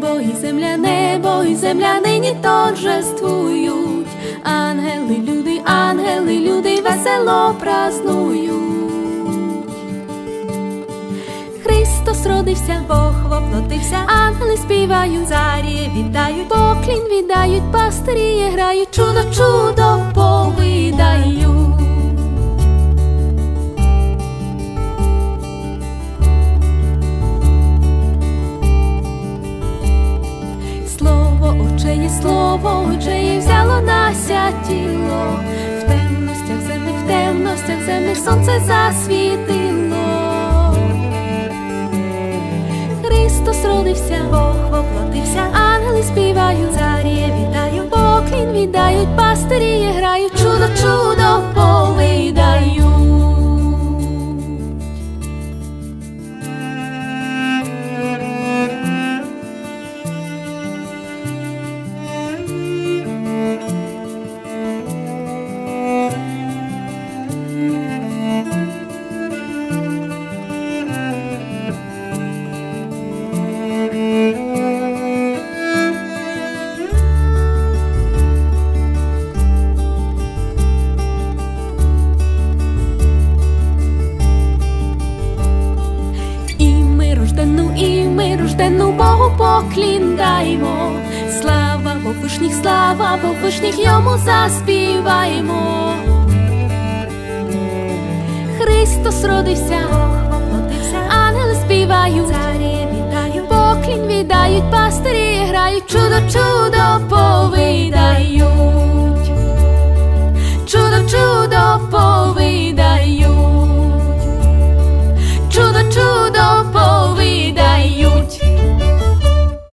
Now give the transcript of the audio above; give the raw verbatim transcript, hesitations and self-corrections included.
Небо і земля, небо і земля нині торжествують. Ангели, люди, ангели, люди весело празнують. Христос родився, Бог воплотився, ангели співають, царі вітають, поклін віддають, пастирі грають, чудо, чудо повидають. Слово Отчеє, слово Отчеє взяло нася тіло, в темностях земних, в темностях земних сонце засвітило. Христос родився, Бог воплотився, ангели співають, царі вітають, поклін віддають, пастирі грають, чудо, чудо повидають. І ми рожденну Богу поклін даймо, слава Бог вишніх, слава Бог вишніх, йому заспіваємо. Христос родився, Бог воплотився, ангели співають, царі вітають, поклін віддають, пастирі грають, чудо, чудо повидають, чудо, чудо повидають.